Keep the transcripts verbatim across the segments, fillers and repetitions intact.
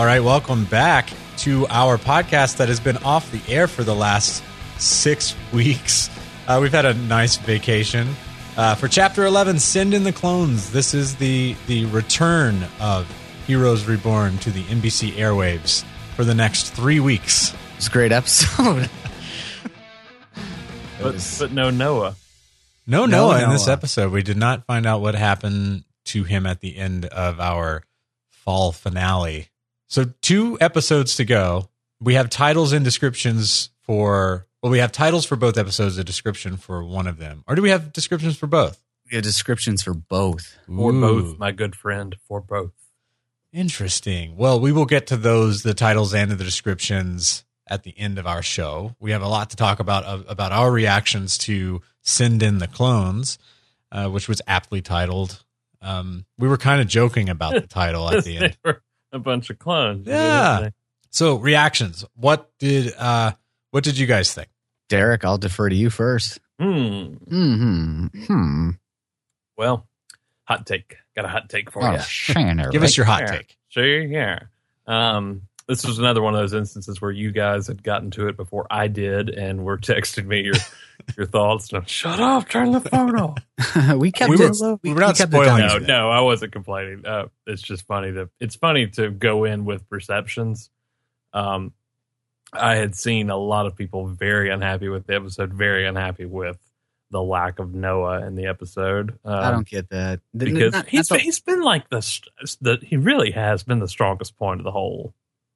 right, welcome back to our podcast that has been off the air for the last six weeks. Uh, we've had a nice vacation. Uh, for Chapter eleven, Send in the Clones, this is the, the return of Heroes Reborn to the N B C airwaves for the next three weeks. It's a great episode. but, was... but no Noah. No, no Noah in Noah. this episode. We did not find out what happened to him at the end of our fall finale. So two episodes to go. We have titles and descriptions for, well, we have titles for both episodes, a description for one of them. Or do we have descriptions for both? We have descriptions for both. For Ooh. both, my good friend, for both. Interesting. Well, we will get to those, the titles and the descriptions at the end of our show. We have a lot to talk about, uh, about our reactions to Send in the Clones, uh, which was aptly titled. Um, we were kind of joking about the title at the end. They were a bunch of clones. Yeah. So reactions. What did uh, what did you guys think? Derek, I'll defer to you first. Hmm. Hmm. Hmm. Well, hot take. Got a hot take for Oh, you. Shanner, Give right? us your hot Yeah. take. Sure, yeah. Um, this was another one of those instances where you guys had gotten to it before I did and were texting me your your thoughts. And I'm, shut up, turn the phone off. we kept We it. were- we, we were not kept it spoiling down. No, no, I wasn't complaining. Uh, it's just funny to it's funny to go in with perceptions. Um, I had seen a lot of people very unhappy with the episode, very unhappy with the lack of Noah in the episode. Um, I don't get that. The- because not- he's not the- he's been like the st- the he really has been the strongest point of the whole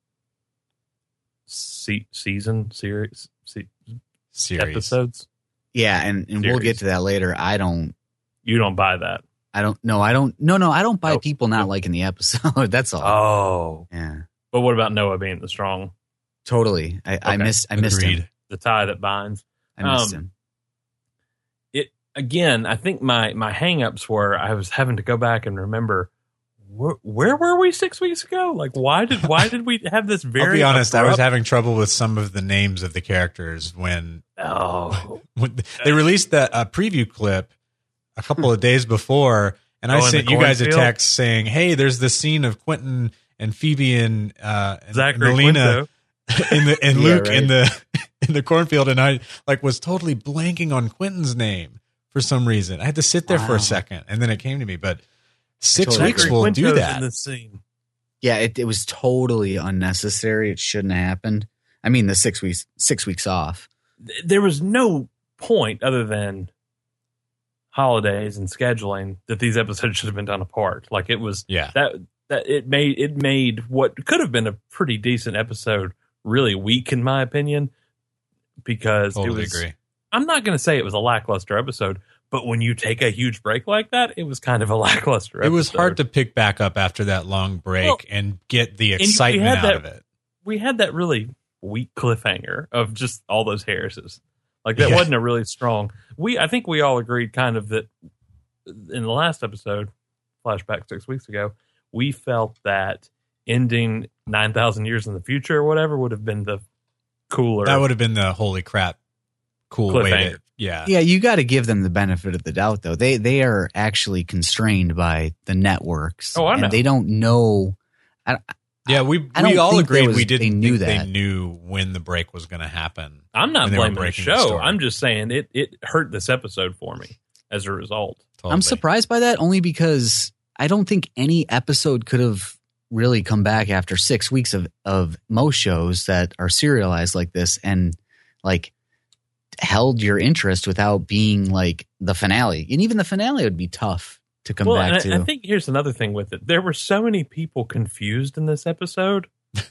se- season series se- Series. episodes. yeah, and, and we'll Series. get to that later. I don't. You don't buy that. I don't. No, I don't. No, no, I don't buy Nope. people not liking the episode. That's all. Oh, Yeah, but what about Noah being the strong, totally. I, I Okay. missed. I missed Agreed. him. the tie that binds? I missed Um, him. It again. I think my my hangups were I was having to go back and remember where, where were we six weeks ago? Like why did why did we have this very? I'll be honest, I was abrupt- having trouble with some of the names of the characters when, oh when they released that uh, preview clip a couple of days before, and I Oh, in sent the you guys a cornfield? text saying, "Hey, there's this scene of Quentin and Phoebe and, uh, and Zachary Melina Quinto. in the and Yeah, Luke right. in the in the cornfield," and I like was totally blanking on Quentin's name for some reason. I had to sit there for Wow. a second, and then it came to me. But six Totally weeks Zachary will Quinto's do in that. this scene. Yeah, it, it was totally unnecessary. It shouldn't have happened. I mean, the six weeks six weeks off. There was no point other than holidays and scheduling that these episodes should have been done apart. Like it was Yeah. that that it made it made what could have been a pretty decent episode really weak in my opinion because Totally it was. agree. I'm not going to say it was a lackluster episode, but when you take a huge break like that, it was kind of a lackluster episode. It was hard to pick back up after that long break Well, and get the you excitement had out that- of it. We had that really weak cliffhanger of just all those Harrises. Like that Yeah. wasn't a really strong. We I think we all agreed kind of that in the last episode, flashback six weeks ago, we felt that ending nine thousand years in the future or whatever would have been the cooler. That would have been the holy crap, cool way to, Cliffhanger. yeah. Yeah, you got to give them the benefit of the doubt, though. They they are actually constrained by the networks. Oh, I know. And they don't know. I, Yeah, we I we don't all think there agreed was- we didn't they knew think that. they knew when the break was going to happen. I'm not when they were blaming the breaking the show. story. I'm just saying it it hurt this episode for me as a result. Totally. I'm surprised by that only because I don't think any episode could have really come back after six weeks of, of most shows that are serialized like this and like held your interest without being like the finale. And even the finale would be tough to come well, back and to. I, I think here's another thing with it. There were so many people confused in this episode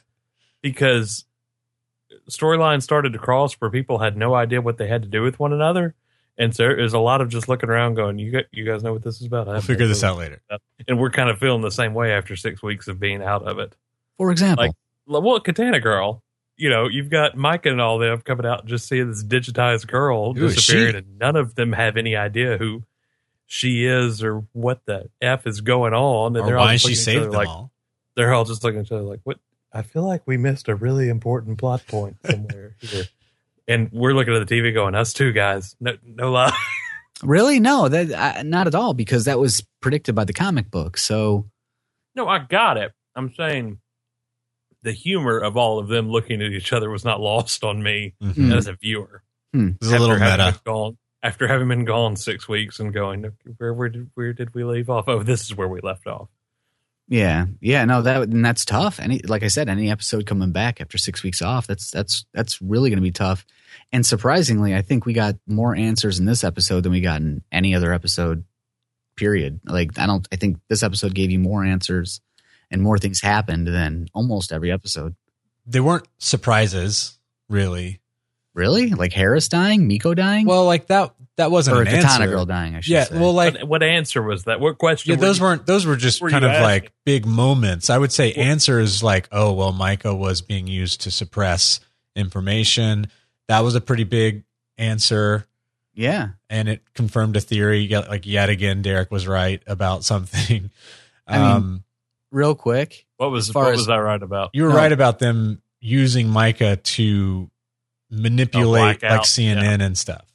because storyline started to cross where people had no idea what they had to do with one another. And so there's a lot of just looking around going, you got, you guys know what this is about? I We'll have figure no this clue." out later. And we're kind of feeling the same way after six weeks of being out of it. For example, Like, well, Katana Girl, you know, you've got Micah and all them coming out and just seeing this digitized girl Who is disappearing, she? and none of them have any idea who she is or what the F is going on. And Or they're all why just she looking at each saved other them like, all. They're all just looking at each other like, what? I feel like we missed a really important plot point somewhere here. And we're looking at the T V going, us two guys, no, no lie. really? No, that I, not at all because that was predicted by the comic book. So No, I got it. I'm saying the humor of all of them looking at each other was not lost on me Mhm. as a viewer. Hmm. It was a little After having meta. been gone, after having been gone six weeks and going, where where did where did we leave off? Oh, this is where we left off. Yeah, yeah, no, that and that's tough. Any, like I said, any episode coming back after six weeks off, that's that's that's really going to be tough. And surprisingly, I think we got more answers in this episode than we got in any other episode. Period. Like I don't, I think this episode gave you more answers and more things happened than almost every episode. They weren't surprises, really. Really, like Harris dying, Miko dying, Well, like that that wasn't or an Katana answer. girl dying. I should Yeah, say. well, like What, what answer was that? What question? yeah, were those you- weren't those were just were kind you of asking? like big moments. I would say answers like, oh well, Micah was being used to suppress information. That was a pretty big answer. yeah, And it confirmed a theory. Yet- Like yet again, Derek was right about something. I mean, um, real quick. What was as far what as- was I right about? you were no. right about them using Micah to manipulate blackout, like C N N and stuff.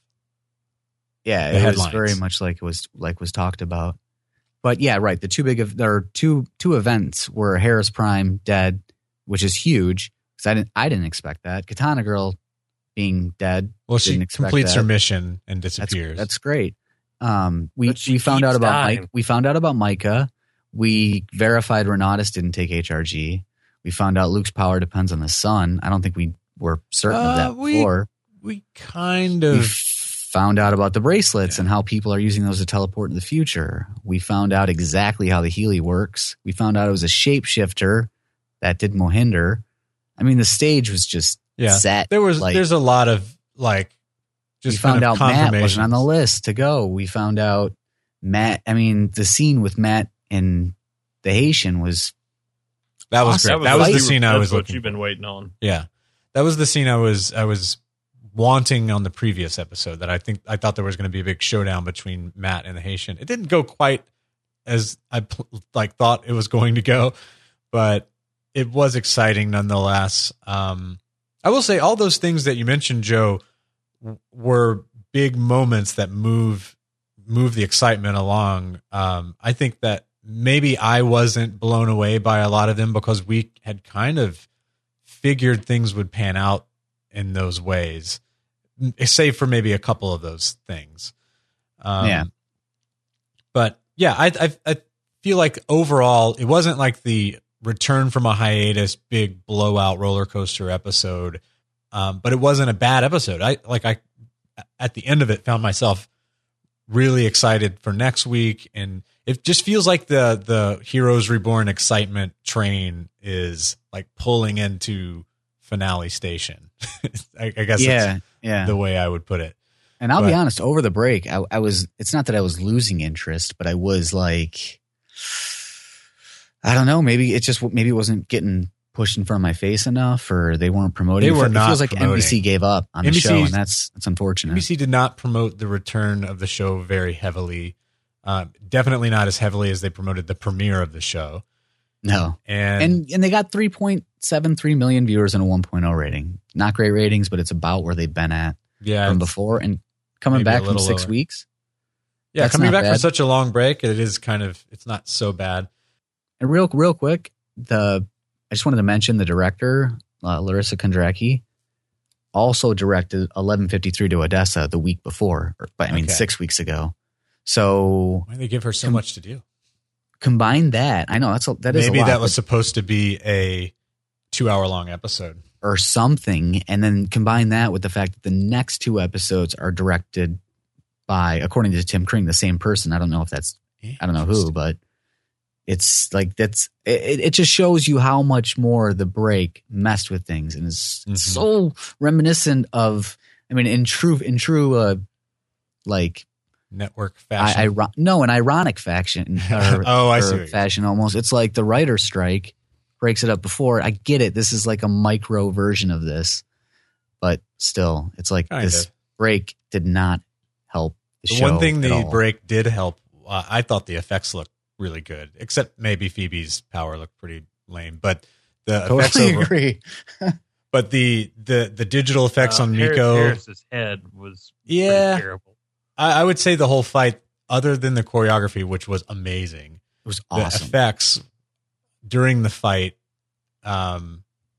Yeah, The it headlines. was very much like it was like was talked about. But yeah, right. The two big of there are two two events were Harris Prime dead, which is huge because I didn't I didn't expect that. Katana Girl being dead. Well, she Didn't expect completes her that. mission and That's disappears. that's great. Um, we But she we found keeps out about dying. Mike. We found out about Micah. We verified Renatus didn't take H R G. We found out Luke's power depends on the sun. I don't think we were certain Uh, of that we- before. we kind We of found out about the bracelets Yeah. and how people are using those to teleport in the future. We found out exactly how the Healy works. We found out it was a shapeshifter that did Mohinder. I mean, the stage was just yeah. set. There was like, there's a lot of like we just found kind out of Matt wasn't on the confirmations. list to go. We found out Matt. I mean, the scene with Matt and the Haitian was That was Awesome. great. That was the you- scene I that's was what looking you've for. been waiting on. Yeah. That was the scene I was I was wanting on the previous episode that I think I thought there was going to be a big showdown between Matt and the Haitian. It didn't go quite as I pl- like thought it was going to go, but it was exciting nonetheless. Um, I will say all those things that you mentioned, Joe, w- were big moments that move move the excitement along. Um, I think that maybe I wasn't blown away by a lot of them because we had kind of figured things would pan out in those ways, save for maybe a couple of those things. Um, Yeah. But yeah, I, I I feel like overall it wasn't like the return from a hiatus, big blowout roller coaster episode, um, but it wasn't a bad episode. I like I at the end of it found myself really excited for next week, and it just feels like the the Heroes Reborn excitement train is like pulling into finale station. I, I guess yeah, that's yeah. the way I would put it. And I'll But- be honest, over the break, I, I was, it's not that I was losing interest, but I was like, I don't know, maybe it just, maybe it wasn't getting pushed in front of my face enough or they weren't promoting. They were it. not It feels like promoting. N B C gave up on the N B C show and that's, that's unfortunate. N B C did not promote the return of the show very heavily. Um, definitely not as heavily as they promoted the premiere of the show. No. And, And, and they got three point seven three million viewers and a one point oh rating. Not great ratings, but it's about where they've been at yeah, from it's- before. And coming maybe a back from little six lower. weeks. yeah, that's coming not back from bad. such a long break, it is kind of it's not so bad. And real, real quick, the I just wanted to mention the director, uh, Larissa Kondracki, also directed eleven fifty-three to Odessa the week before, or, but I mean Okay. six weeks ago. So Why do they give her so Com- much to do? combine that. I know that's a, that is Maybe a lot, that was but- supposed to be a two-hour-long episode. or something, and then combine that with the fact that the next two episodes are directed by, according to Tim Kring, the same person. I don't know if that's I don't know who, but it's like that's it, it just shows you how much more the break messed with things and is Mhm. so reminiscent of I mean in true in true uh like Network fashion. I, I no an ironic faction or, Oh, I or see what you're fashion almost. It's like the writer strike breaks it up before. I get it. This is like a micro version of this, but still, it's like Kind this of. break did not help the, The show. one thing at the all. break did help, uh, I thought the effects looked really good, except maybe Phoebe's power looked pretty lame. But the effects Totally over, agree. but the the the digital effects Uh, on Harris- Miko, Harris's head was pretty yeah, terrible. I, I would say the whole fight, other than the choreography, which was amazing, It was the awesome. effects during the fight, um,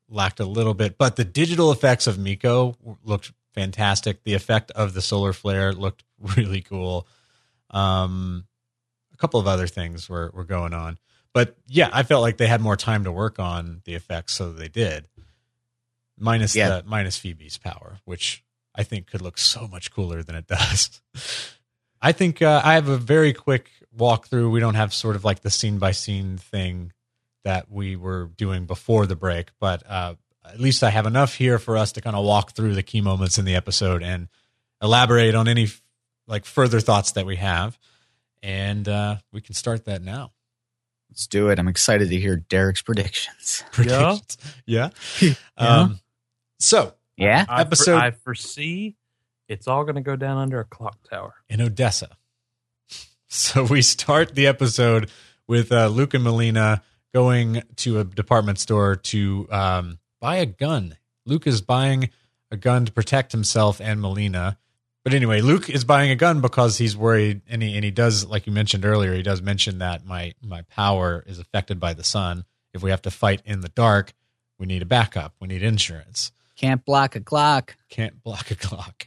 lacked a little bit, but the digital effects of Miko looked fantastic. The effect of the solar flare looked really cool. Um, a couple of other things were, were going on, but yeah, I felt like they had more time to work on the effects, so they did. Minus Yeah. the minus Phoebe's power, which I think could look so much cooler than it does. I think uh, I have a very quick walkthrough. We don't have sort of like the scene by scene thing that we were doing before the break, but uh, at least I have enough here for us to kind of walk through the key moments in the episode and elaborate on any like further thoughts that we have. And uh, we can start that now. Let's do it. I'm excited to hear Derek's predictions. Predictions. Yeah. Yeah. Um, so Yeah. I, Episode- for, I foresee it's all going to go down under a clock tower. in Odessa. So we start the episode with uh, Luke and Melina going to a department store to um, buy a gun. Luke is buying a gun to protect himself and Melina. But anyway, Luke is buying a gun because he's worried, and he, and he does, like you mentioned earlier, he does mention that my, my power is affected by the sun. If we have to fight in the dark, we need a backup. We need insurance. Can't block a clock. Can't block a clock.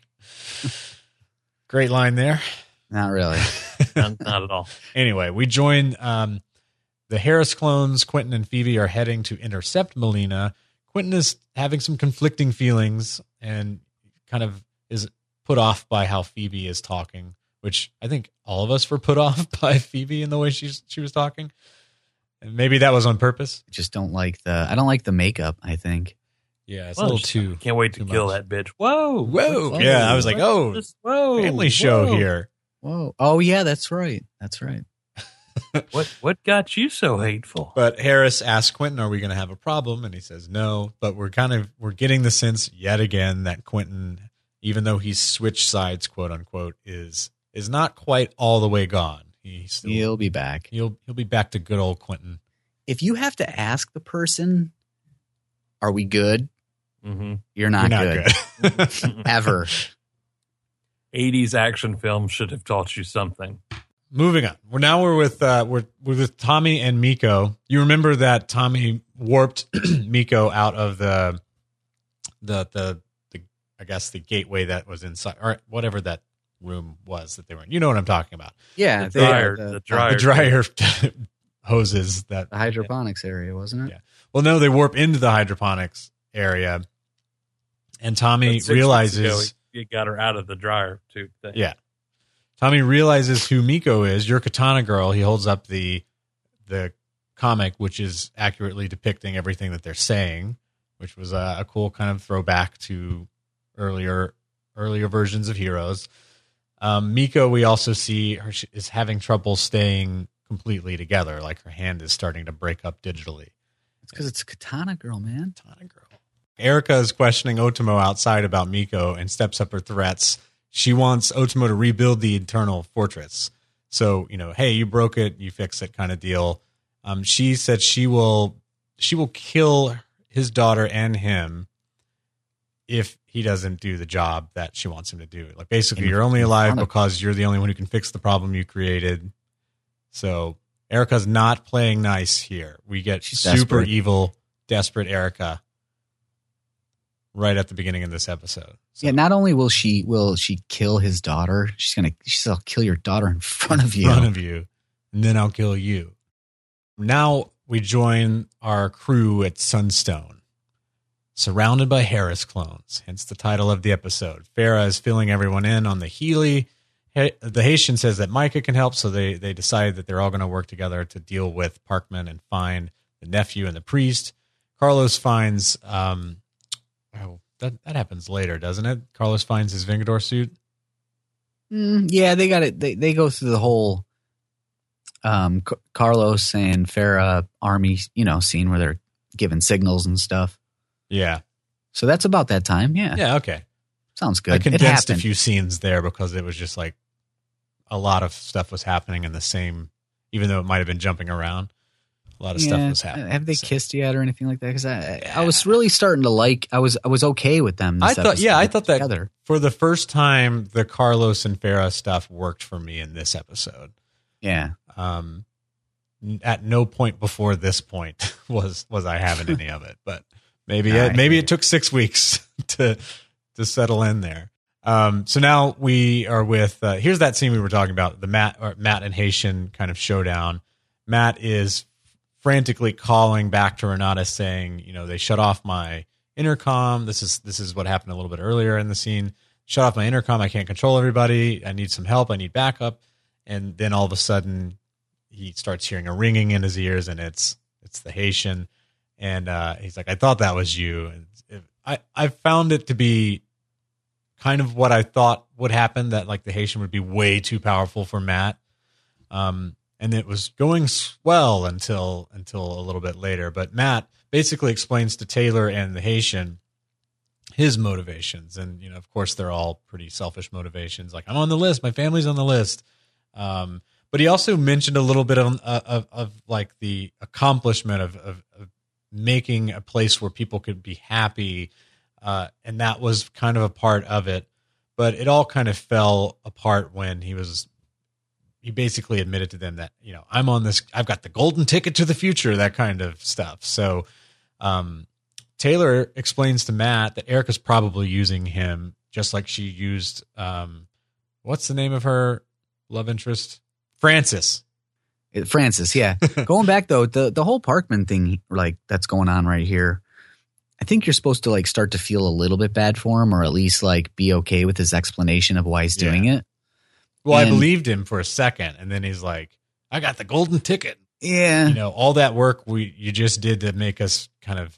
Great line there. Not really. Not, not at all. Anyway, we join um, the Harris clones. Quentin and Phoebe are heading to intercept Melina. Quentin is having some conflicting feelings and kind of is put off by how Phoebe is talking, which I think all of us were put off by Phoebe in the way she's, she was talking. And maybe that was on purpose. I just don't like the. I don't like the makeup. I think. Yeah, it's Well, a little just- too. Can't wait to too kill much. that bitch. Whoa. Whoa. Whoa. Yeah, I was like, oh, Just- whoa. family show whoa. here. Whoa. Oh yeah, that's right. That's right. What what got you so hateful? But Harris asks Quentin, are we going to have a problem? And he says no. But we're kind of, we're getting the sense yet again that Quentin, even though he's switched sides, quote unquote, is is not quite all the way gone. He's still, He'll be back. he'll he'll be back to good old Quentin. If you have to ask the person, "Are we good?" Mm-hmm. You're not, You're good. good. Ever. eighties action film should have taught you something. Moving on. Well, now we're with uh, we're we're with Tommy and Miko. You remember that Tommy warped Miko out of the the the the I guess the gateway that was inside, or whatever that room was that they were in. You know what I'm talking about. Yeah. The they- dryer, the, the dryer, The dryer hoses that. the hydroponics area, wasn't it? Yeah. Well, no, they warp into the hydroponics area, and Tommy But six weeks realizes. ago, he- he got her out of the dryer tube thing. Yeah. Tommy realizes who Miko is. Your Katana Girl. He holds up the the comic, which is accurately depicting everything that they're saying, which was a, a cool kind of throwback to earlier earlier versions of Heroes. Um, Miko, we also see her she is having trouble staying completely together. Like her hand is starting to break up digitally. It's because it's a Katana Girl, man. Katana Girl. Erica is questioning Otomo outside about Miko and steps up her threats. She wants Otomo to rebuild the internal fortress. So, you know, hey, you broke it, you fix it kind of deal. Um, she said she will she will kill his daughter and him if he doesn't do the job that she wants him to do. Like basically, In- you're only in alive front of- because you're the only one who can fix the problem you created. So Erica's not playing nice here. We get She's super desperate. evil, desperate Erica right at the beginning of this episode. So, Yeah. Not only will she will she kill his daughter, she's gonna she'll kill your daughter in front of in you. front of you, and then I'll kill you. Now we join our crew at Sunstone, surrounded by Harris clones, hence the title of the episode. Farah is filling everyone in on the Healy. Ha- The Haitian says that Micah can help, so they, they decide that they're all going to work together to deal with Parkman and find the nephew and the priest. Carlos finds, um, oh, that, that happens later, doesn't it? Carlos finds his Vengador suit. Mm, yeah, they got it. They they go through the whole um, C- Carlos and Farah army, you know, scene where they're giving signals and stuff. Yeah. So that's about that time. Yeah, Yeah, okay. sounds I good. It condensed a happened. few scenes there because it was just like a lot of stuff was happening in the same, even though it might have been jumping around. A lot of stuff Yeah, was happening. Have they So- kissed yet or anything like that? Because I, I was really starting to like. I was I was okay with them. This I thought, yeah, episode I thought that together. for the first time, the Carlos and Farah stuff worked for me in this episode. Yeah, Um, n- at no point before this point was was I having any of it, but maybe Nah, it, I maybe hate it took six weeks to to settle in there. Um, so now we are with uh, here's that scene we were talking about, the Matt or Matt and Haitian kind of showdown. Matt is frantically calling back to Renata saying, you know, they shut off my intercom. This is this is what happened a little bit earlier in the scene. Shut off my intercom. I can't control everybody. I need some help. I need backup. And then all of a sudden he starts hearing a ringing in his ears, and it's it's the Haitian. And uh, he's like, I thought that was you. And it, I, I found it to be kind of what I thought would happen, that like the Haitian would be way too powerful for Matt. Um, and it was going swell until until a little bit later. But Matt basically explains to Taylor and the Haitian his motivations. And, you know, of course, they're all pretty selfish motivations. Like, I'm on the list. My family's on the list. Um, but he also mentioned a little bit of, of, of like the accomplishment of, of, of making a place where people could be happy. Uh, and that was kind of a part of it. But it all kind of fell apart when he was, he basically admitted to them that, you know, I'm on this, I've got the golden ticket to the future, that kind of stuff. So um, Taylor explains to Matt that Erica's probably using him just like she used, um, what's the name of her love interest? Francis. Francis, yeah. Going back though, the the whole Parkman thing, like that's going on right here. I think you're supposed to like start to feel a little bit bad for him, or at least like be okay with his explanation of why he's Yeah. doing it. Well, And- I believed him for a second, and then he's like, I got the golden ticket. Yeah. You know, all that work we you just did to make us kind of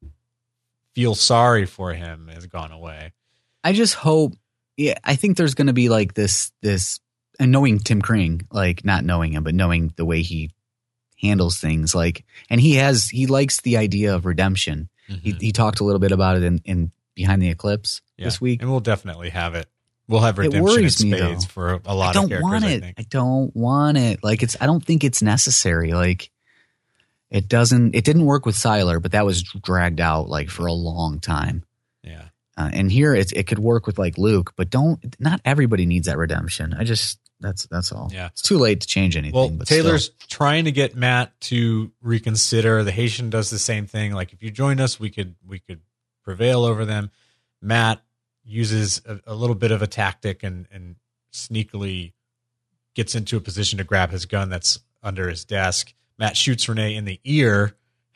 feel sorry for him has gone away. I just hope, yeah, I think there's going to be like this, this, and knowing Tim Kring, like not knowing him, but knowing the way he handles things, like, and he has, he likes the idea of redemption. He, he talked a little bit about it in, in Behind the Eclipse Yeah. this week. And we'll definitely have it. We'll have It redemption in worries me, spades though. for a lot I of don't characters, want I it. think. I don't want it. Like it's, I don't think it's necessary. Like it doesn't, it didn't work with Siler, but that was dragged out like for a long time. Yeah. Uh, and here it's, it could work with like Luke, but don't, not everybody needs that redemption. I just, that's, that's all. Yeah. It's too late to change anything. Well, but Taylor's still. trying to get Matt to reconsider. The Haitian does the same thing. Like, if you join us, we could we could prevail over them. Matt uses a, a little bit of a tactic and and sneakily gets into a position to grab his gun that's under his desk. Matt shoots Renee in the ear,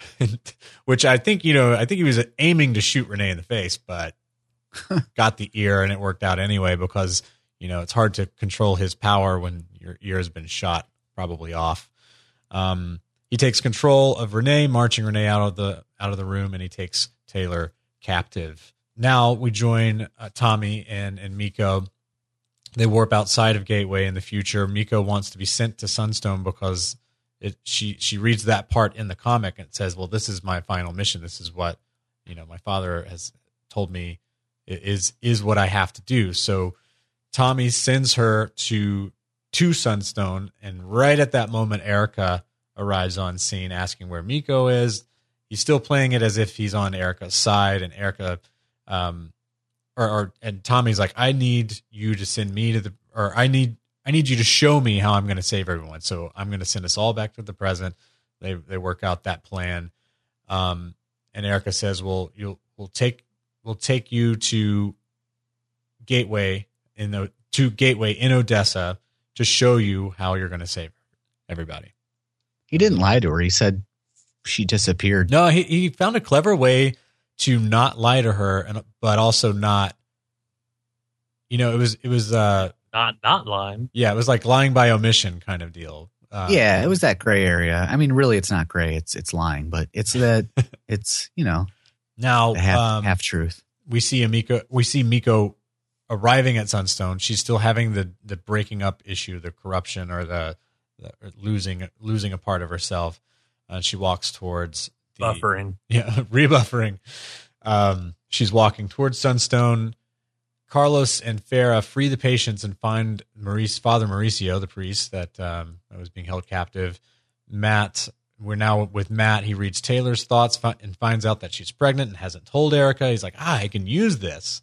which I think, you know, I think he was aiming to shoot Renee in the face, but got the ear, and it worked out anyway because, you know, it's hard to control his power when your ear has been shot, probably off. Um, he takes control of Renee, marching Renee out of the out of the room, and he takes Taylor captive. Now we join uh, Tommy and and Miko. They warp outside of Gateway in the future. Miko wants to be sent to Sunstone because it, she she reads that part in the comic and it says, "Well, this is my final mission. This is what, you know, my father has told me is is what I have to do." So Tommy sends her to to Sunstone, and right at that moment, Erica arrives on scene asking where Miko is. He's still playing it as if he's on Erica's side, and Erica, um, or, or and Tommy's like, "I need you to send me to the, or I need I need you to show me how I'm going to save everyone. So I'm going to send us all back to the present." They they work out that plan, um, and Erica says, "Well, you'll we'll take we'll take you to Gateway." in the to Gateway in Odessa to show you how you're going to save everybody. He didn't lie to her. He said she disappeared. No, he he found a clever way to not lie to her, and but also not, you know, it was it was uh Not not lying. yeah, it was like lying by omission kind of deal. Uh, Yeah, it was that gray area. I mean, really, it's not gray. It's it's lying, but it's that it's, you know, Now the half um, half truth. we see Miko. We see Miko arriving at Sunstone. She's still having the the breaking up issue, the corruption, or the, the or losing losing a part of herself. Uh, she walks towards the, Buffering. Yeah, rebuffering. Um, she's walking towards Sunstone. Carlos and Farah free the patients and find Maurice, Father Mauricio, the priest that um, was being held captive. Matt, we're now with Matt. He reads Taylor's thoughts fi- and finds out that she's pregnant and hasn't told Erica. He's like, ah, I can use this.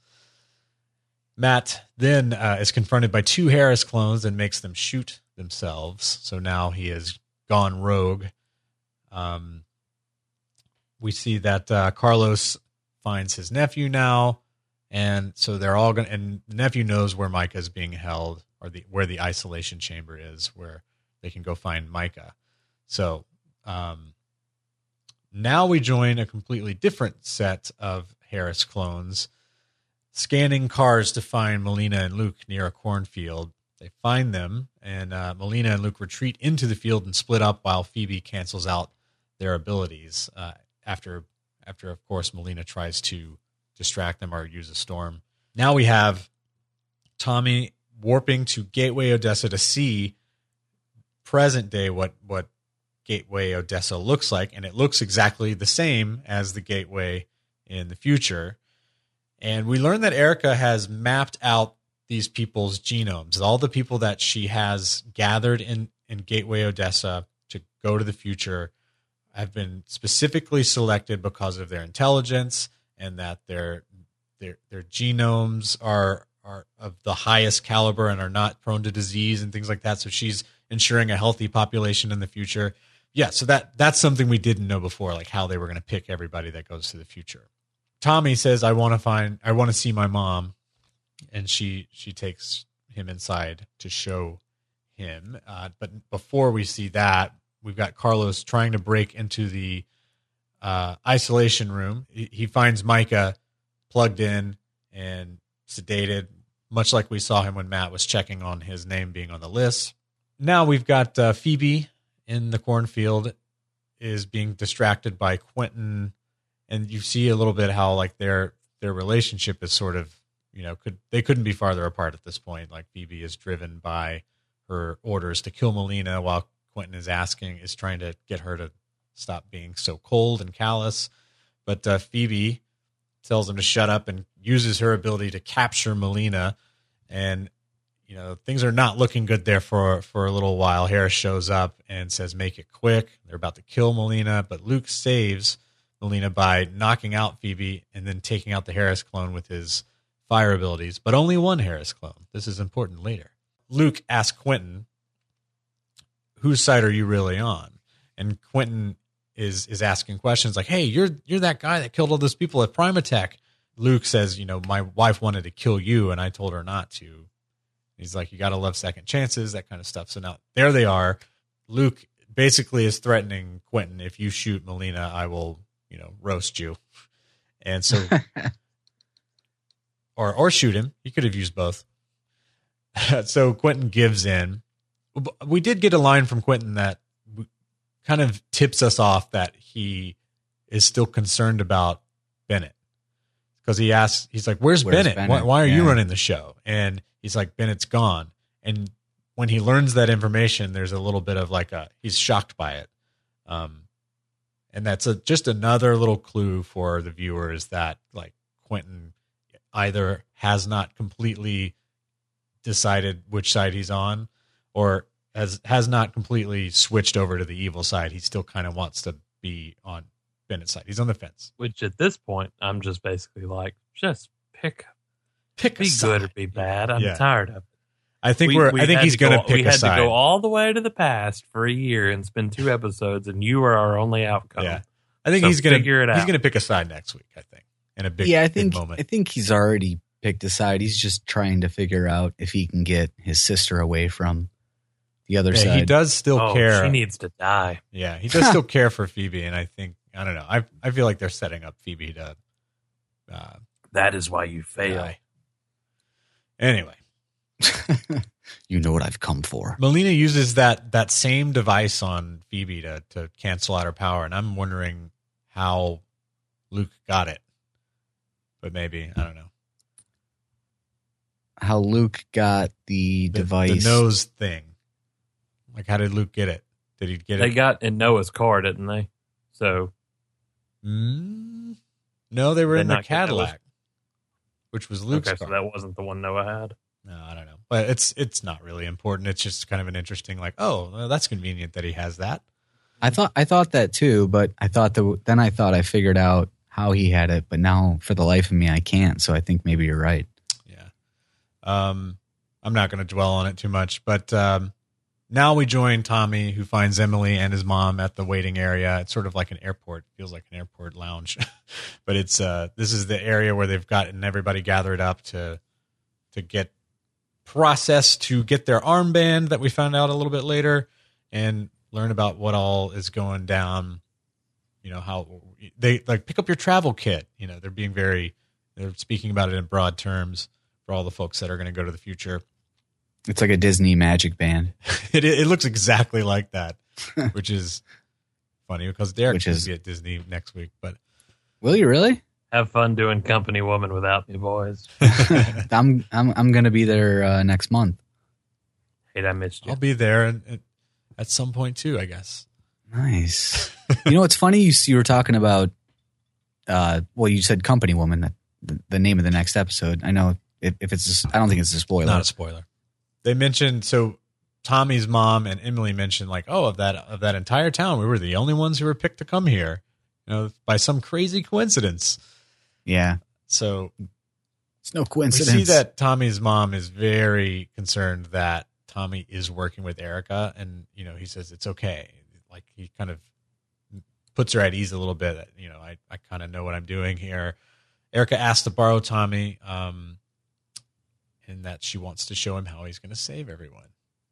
Matt then uh, is confronted by two Harris clones and makes them shoot themselves. So now he has gone rogue. Um, we see that uh, Carlos finds his nephew now, and so they're all going. And the nephew knows where Micah is being held, or the where the isolation chamber is, where they can go find Micah. So um, now we join a completely different set of Harris clones, scanning cars to find Melina and Luke near a cornfield. They find them, and uh, Melina and Luke retreat into the field and split up while Phoebe cancels out their abilities. Uh, after, after of course, Melina tries to distract them or use a storm. Now we have Tommy warping to Gateway Odessa to see present day what what Gateway Odessa looks like, and it looks exactly the same as the Gateway in the future. And we learn that Erica has mapped out these people's genomes, all the people that she has gathered in, in Gateway Odessa to go to the future have been specifically selected because of their intelligence and that their their their genomes are are of the highest caliber and are not prone to disease and things like that. So she's ensuring a healthy population in the future. Yeah, so that that's something we didn't know before, like how they were going to pick everybody that goes to the future. Tommy says, I want to find, I want to see my mom. And she she takes him inside to show him. Uh, but before we see that, we've got Carlos trying to break into the uh, isolation room. He, he finds Micah plugged in and sedated, much like we saw him when Matt was checking on his name being on the list. Now we've got uh, Phoebe in the cornfield is being distracted by Quentin, and you see a little bit how like their their relationship is sort of, you know, could they couldn't be farther apart at this point. Like Phoebe is driven by her orders to kill Melina while Quentin is asking, is trying to get her to stop being so cold and callous. But uh, Phoebe tells him to shut up and uses her ability to capture Melina. And, you know, things are not looking good there for, for a little while. Harris shows up and says, make it quick. They're about to kill Melina, but Luke saves Melina by knocking out Phoebe and then taking out the Harris clone with his fire abilities, but only one Harris clone. This is important later. Luke asks Quentin, whose side are you really on? And Quentin is is asking questions like, hey, you're you're that guy that killed all those people at Primatech. Luke says, you know, my wife wanted to kill you and I told her not to. He's like, you got to love second chances, that kind of stuff. So now there they are. Luke basically is threatening Quentin, if you shoot Melina, I will, you know, roast you. And so Or or shoot him. He could have used both. So Quentin gives in. We did get a line from Quentin that kind of tips us off that he is still concerned about Bennett. Because he asks, he's like, where's, where's Bennett? Bennett? Why, why are yeah. you running the show? And he's like, Bennett's gone. And when he learns that information, there's a little bit of like a, he's shocked by it. Um, and that's a, just another little clue for the viewers that like Quentin either has not completely decided which side he's on or has has not completely switched over to the evil side. He still kind of wants to be on Bennett's side. He's on the fence. Which at this point, I'm just basically like, just pick, pick be a side. Good or be bad. I'm yeah. tired of it. I think we, we're. We I think he's going to pick we a side. We had to go all the way to the past for a year and spend two episodes, and you are our only outcome. Yeah, I think so he's going to figure it out. He's going to pick a side next week. I think. In a big, yeah, I think big moment. I think he's already picked a side. He's just trying to figure out if he can get his sister away from the other yeah, side. He does still oh, care. She needs to die. Yeah, he does still care for Phoebe, and I think I don't know. I I feel like they're setting up Phoebe to. Uh, that is why you fail. Die. Anyway, you know what I've come for. Melina uses that that same device on Phoebe to to cancel out her power, and I'm wondering how Luke got it. But maybe, I don't know. How Luke got the, the device. The nose thing. Like, how did Luke get it? Did he get they it? They got in Noah's car, didn't they? So. Mm, no, they were in the Cadillac, which was Luke's okay, car. So that wasn't the one Noah had? No, I don't know. But it's it's not really important. It's just kind of an interesting, like, oh, well, that's convenient that he has that. I thought I thought that too, but I thought the, then I thought I figured out how he had it, but now for the life of me, I can't. So I think maybe you're right. Yeah. Um, I'm not going to dwell on it too much, but um, now we join Tommy, who finds Emily and his mom at the waiting area. It's sort of like an airport. Feels like an airport lounge. But it's uh, this is the area where they've gotten everybody gathered up to to get processed to get their armband that we found out a little bit later and learn about what all is going down. You know, how they like pick up your travel kit. You know, they're being very, they're speaking about it in broad terms for all the folks that are going to go to the future. It's like a Disney magic band. it it looks exactly like that, which is funny because Derek Which will is- be at Disney next week. But Will you really? Have fun doing Company Woman without me, boys. I'm I'm I'm gonna be there uh, next month. Hate I missed you. I'll be there and, and at some point too, I guess. Nice. You know what's funny? You you were talking about. Uh, well, you said Company Woman. That the, the name of the next episode. I know if, if it's. A, I don't think it's a spoiler. Not a spoiler. They mentioned so Tommy's mom and Emily mentioned like, oh, of that of that entire town, we were the only ones who were picked to come here, you know, by some crazy coincidence. Yeah. So It's no we coincidence. see that Tommy's mom is very concerned that Tommy is working with Erica, and you know, he says it's okay. Like he kind of puts her at ease a little bit. That, you know, I I kind of know what I'm doing here. Erica asks to borrow Tommy. Um, and that she wants to show him how he's going to save everyone.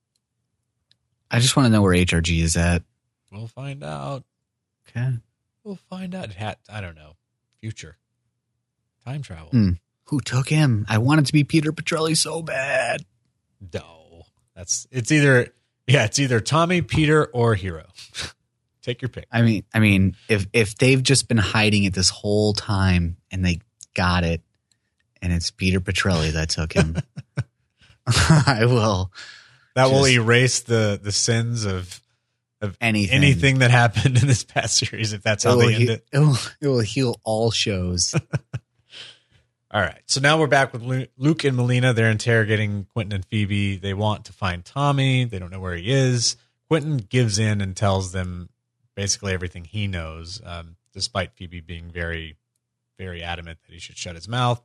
I just want to know where H R G is at. We'll find out. Okay. We'll find out. It had, I don't know. Future. Time travel. Hmm. Who took him? I wanted to be Peter Petrelli so bad. No. That's, it's either, yeah, it's either Tommy, Peter, or Hero. Take your pick. I mean, I mean, if if they've just been hiding it this whole time and they got it, and it's Peter Petrelli that took him, I will. That will just- erase the, the sins of, of Anything. anything that happened in this past series, if that's It how will, they end he- it. it will, it will heal all shows. All right. So now we're back with Lu- Luke and Melina. They're interrogating Quentin and Phoebe. They want to find Tommy. They don't know where he is. Quentin gives in and tells them basically everything he knows, um, despite Phoebe being very, very adamant that he should shut his mouth.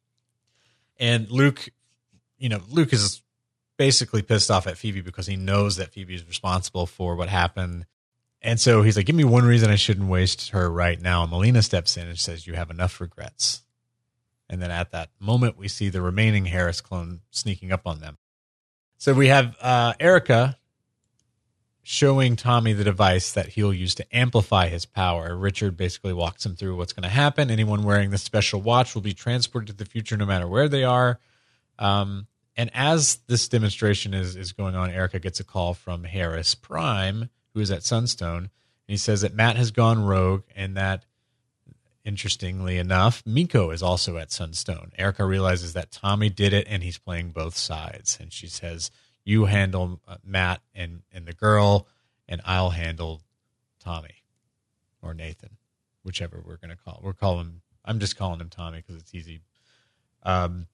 And Luke, you know, Luke is basically pissed off at Phoebe because he knows that Phoebe is responsible for what happened. And so he's like, give me one reason I shouldn't waste her right now. And Melina steps in and says, you have enough regrets. And then at that moment, we see the remaining Harris clone sneaking up on them. So we have uh, Erica showing Tommy the device that he'll use to amplify his power. Richard basically walks him through what's going to happen. Anyone wearing this special watch will be transported to the future no matter where they are. Um, and as this demonstration is, is going on, Erica gets a call from Harris Prime, who is at Sunstone. And he says that Matt has gone rogue and that, interestingly enough, Miko is also at Sunstone. Erica realizes that Tommy did it and he's playing both sides. And she says, you handle uh, Matt and, and the girl, and I'll handle Tommy or Nathan, whichever we're going to call. We're calling him, I'm just calling him Tommy because it's easy. Um,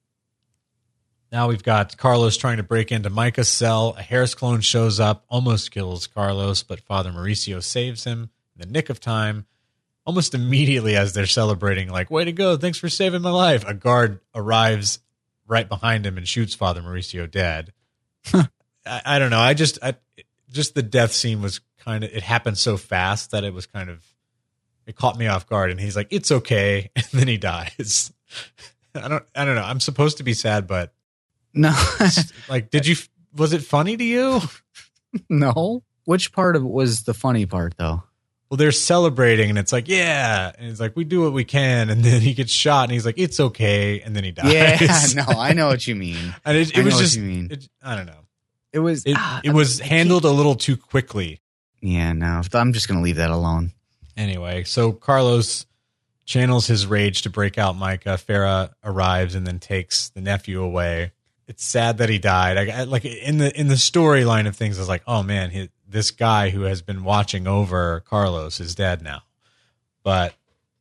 now we've got Carlos trying to break into Micah's cell. A Harris clone shows up, almost kills Carlos, but Father Mauricio saves him in the nick of time. Almost immediately as they're celebrating, like, way to go, thanks for saving my life, a guard arrives right behind him and shoots Father Mauricio dead. I, I don't know. I just, I, just the death scene was kind of, it happened so fast that it was kind of, it caught me off guard. And he's like, it's okay. And then he dies. I don't, I don't know. I'm supposed to be sad, but No, like, did you, was it funny to you? no. Which part of it was the funny part, though? Well, they're celebrating and it's like, yeah. And it's like, we do what we can. And then he gets shot and he's like, it's okay. And then he dies. Yeah, no, I know what you mean. And it, it I was know what just, you mean. It, I don't know. It was. It, ah, it was I handled a little too quickly. Yeah, no. I'm just gonna leave that alone. Anyway, so Carlos channels his rage to break out Micah. Farah arrives and then takes the nephew away. It's sad that he died. I, I like in the in the storyline of things, I was like, oh man, he, this guy who has been watching over Carlos is dead now. But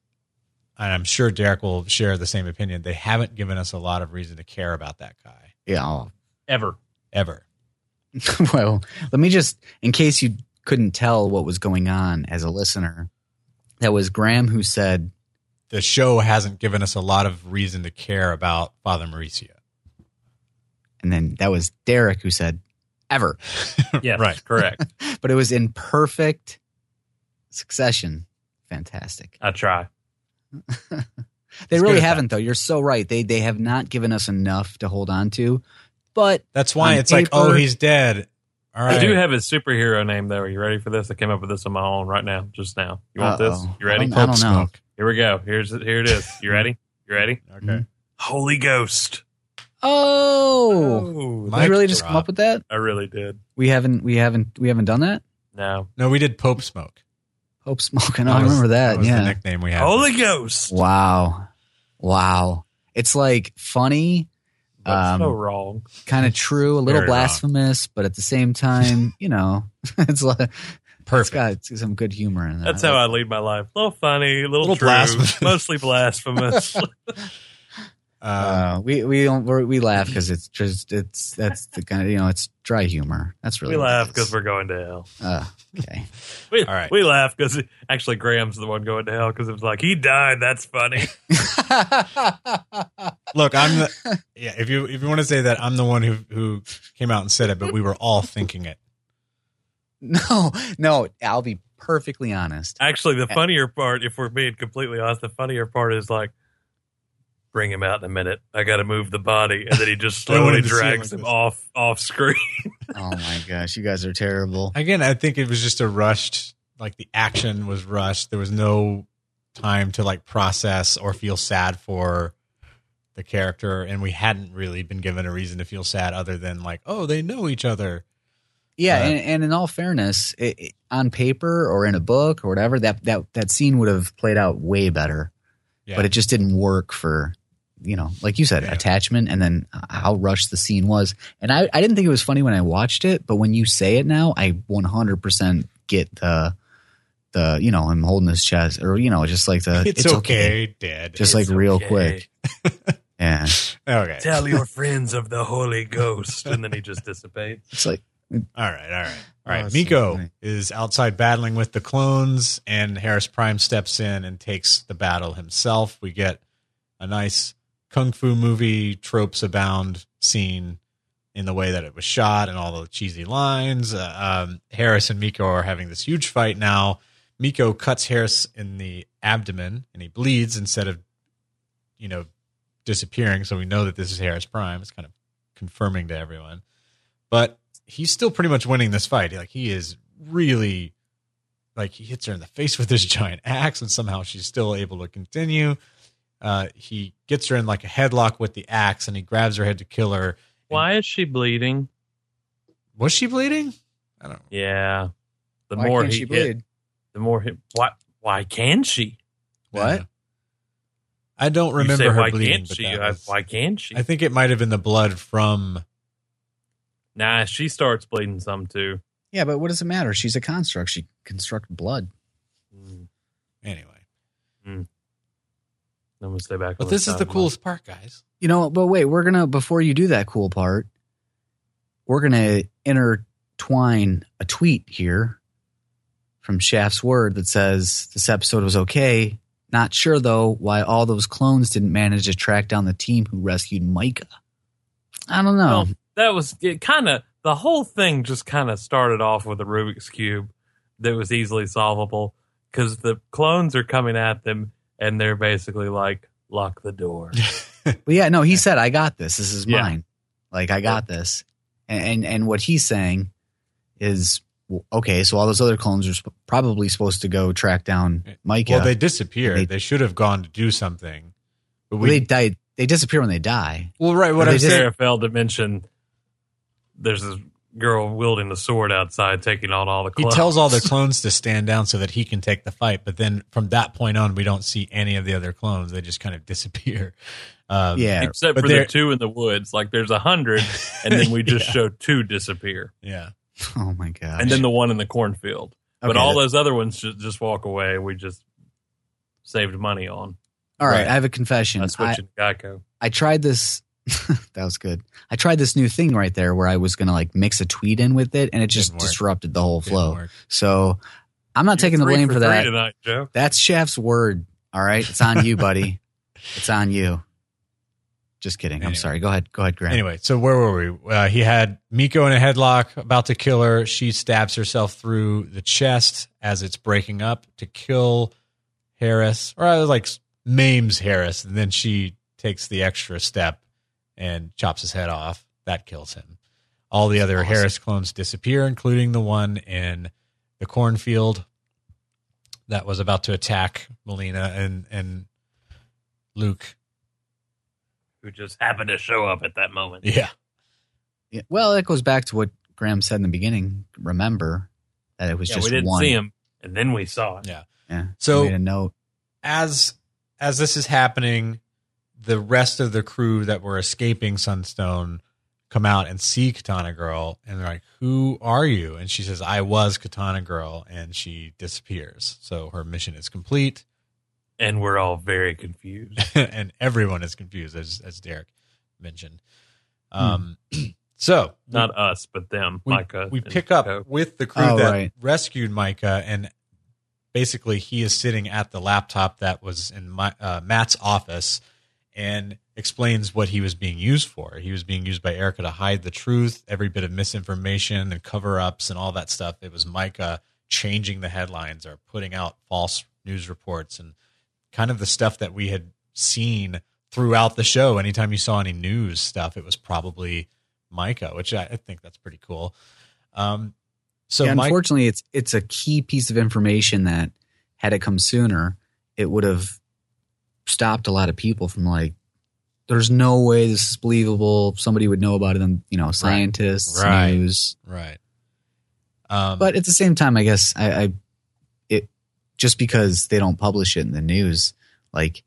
and I'm sure Derek will share the same opinion. They haven't given us a lot of reason to care about that guy Yeah. I'll- Ever. ever. Well, let me just, in case you couldn't tell what was going on as a listener, that was Graham who said, The show hasn't given us a lot of reason to care about Father Mauricio. and then that was Derek who said, ever. Yes, Right. correct. But it was in perfect succession. Fantastic. I try. They It's really good at haven't, though. You're so right. They they have not given us enough to hold on to. But That's why on it's like, paper- oh, he's dead. All right. I do have his superhero name, though. Are you ready for this? I came up with this on my own right now, just now. You want Uh-oh. this? You ready? I don't, I don't know. Smoke. Here we go. Here's Here it is. You ready? You ready? Okay. Holy Ghost. Oh, Oh, did Mic you really just drop. come up with that? I really did. We haven't, we haven't, we haven't done that. No. No, we did Pope Smoke. Hope smoking. That I was- remember that. was yeah. the nickname we had. Holy Ghost. Wow. Wow. It's like funny, That's Um, so wrong. kind of true, a little Very wrong. blasphemous, but at the same time, you know, it's like it's Perfect. got some good humor in that. That's how I lead my life. A little funny, a little, Little true, blasphemous. mostly blasphemous. Um, Uh, we we don't we're, we laugh because it's just it's that's the kind of you know it's dry humor. That's really we what it laugh is. because we're going to hell. Uh, okay. We, All right. we laugh because actually Graham's the one going to hell because it was like, he died. That's funny. look, I'm the yeah. If you if you want to say that, I'm the one who who came out and said it, but we were all thinking it. no, no. I'll be perfectly honest. Actually, the funnier part, if we're being completely honest, the funnier part is like, bring him out in a minute. I got to move the body. And then he just I wanted slowly to see it drags like him this. off off screen. Oh my gosh, you guys are terrible. Again, I think it was just a rushed. Like the action was rushed. There was no time to like process or feel sad for the character, and we hadn't really been given a reason to feel sad other than like, oh, they know each other. Yeah, Uh, and, and in all fairness, it, it- on paper or in a book or whatever, that that that scene would have played out way better. Yeah. But it just didn't work for, you know, like you said, Yeah. attachment and then how rushed the scene was. And I, I didn't think it was funny when I watched it, but when you say it now, I one hundred percent get the, the you know, him holding his chest or, you know, just like the, it's, okay, dead. Just It's like real okay. quick. Yeah. Okay. Tell your friends of the Holy Ghost. And then he just dissipates. It's like, All right, all right, all Oh, right. that's so Miko funny. is outside battling with the clones, and Harris Prime steps in and takes the battle himself. We get a nice kung fu movie tropes abound scene in the way that it was shot and all the cheesy lines. Uh, um, Harris and Miko are having this huge fight now. Miko cuts Harris in the abdomen, and he bleeds instead of, you know, disappearing. So we know that this is Harris Prime. It's kind of confirming to everyone, but he's still pretty much winning this fight. Like he is really, like he hits her in the face with this giant axe, and somehow she's still able to continue. Uh, he gets her in like a headlock with the axe, and he grabs her head to kill her. Why is she bleeding? Was she bleeding? I don't know. Yeah. The why more can't he she hit, bleed? the more he, why, why can she? What? Yeah. I don't You remember say, her why bleeding. can't but she? that I- was- why can't she? I think it might have been the blood from. Nah, she starts bleeding some too. Yeah, but what does it matter? She's a construct. She constructs blood. Mm. Anyway, I'm gonna stay back. but on this side is the of my- coolest part, guys. You know, but wait, we're gonna before you do that cool part, we're gonna intertwine a tweet here from Shaft's Word that says this episode was okay. Not sure though why all those clones didn't manage to track down the team who rescued Micah. I don't know. Well, that was it. Kind of the whole thing just kind of started off with a Rubik's cube that was easily solvable because the clones are coming at them and they're basically like, lock the door. But yeah, no, he said, I got this. This is Yeah. mine. Like, I got this. And, and and what he's saying is, well, okay, so all those other clones are sp- probably supposed to go track down Micah. Well, they disappeared. They- They, should have gone to do something. But Well, we, they died. They disappear when they die. well, right. What they I'm just- saying. Sarah failed to mention there's this girl wielding the sword outside taking on all the He clones. tells all the clones to stand down so that he can take the fight. But then from that point on, we don't see any of the other clones. They just kind of disappear. Um, Yeah. Except But for the they're- two in the woods. Like there's a hundred, and then we just Yeah. show two disappear. Yeah. Oh my gosh. And then the one in the cornfield. But Okay, all that- those other ones just, just walk away. We just saved money on. all right, right. I have a confession. I I, switching to Geico. I tried this. That was good. I tried this new thing right there where I was going to like mix a tweet in with it, and it just Didn't work. disrupted the whole Didn't flow. work. So I'm not taking the Three blame for for three that. tonight, Joe. That's Shaft's Word. All right, it's on you, buddy. It's on you. Just kidding. Anyway. I'm sorry. Go ahead. Go ahead, Graham. Anyway, so where were we? Uh, he had Miko in a headlock, about to kill her. She stabs herself through the chest as it's breaking up to kill Harris, or uh, like maims Harris, and then she takes the extra step and chops his head off. That kills him. All the other awesome. Harris clones disappear, including the one in the cornfield that was about to attack Melina and, and Luke. Who just happened to show up at that moment. Yeah. Yeah, well, that goes back to what Graham said in the beginning. Remember that it was Yeah, just we didn't one. see him, and then we saw it. Yeah. Yeah. So- I made a note. as as this is happening, the rest of the crew that were escaping Sunstone come out and see Katana Girl, and they're like, "Who are you?" And she says, "I was Katana Girl," and she disappears. So her mission is complete, And we're all very confused. and everyone is confused, as as Derek mentioned. Um, so Not us, but them. we, Micah. we and pick up Coke. with the crew Oh, that right. rescued Micah, and basically he is sitting at the laptop that was in my, uh, Matt's office and explains what he was being used for. He was being used by Erica to hide the truth, every bit of misinformation and cover-ups and all that stuff. It was Micah changing the headlines or putting out false news reports and kind of the stuff that we had seen throughout the show. Anytime you saw any news stuff, it was probably Micah, which I, I think that's pretty cool. Um, so yeah, Mike, unfortunately, it's it's a key piece of information that had it come sooner, it would have stopped a lot of people from like, there's no way this is believable. Somebody would know about it, and you know, scientists, Right. news. right. Um, But at the same time, I guess I, I it just because they don't publish it in the news, like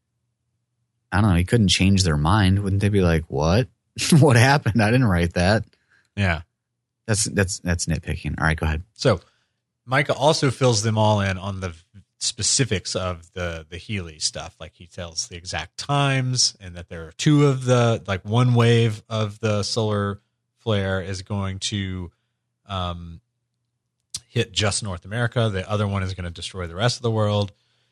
I don't know, he couldn't change their mind. Wouldn't they be like, "What? What happened? I didn't write that." yeah. That's that's that's nitpicking. All right, go ahead. So Micah also fills them all in on the specifics of the the Healy stuff. Like he tells the exact times and that there are two of the, like one wave of the solar flare is going to um, hit just North America. The other one is going to destroy the rest of the world.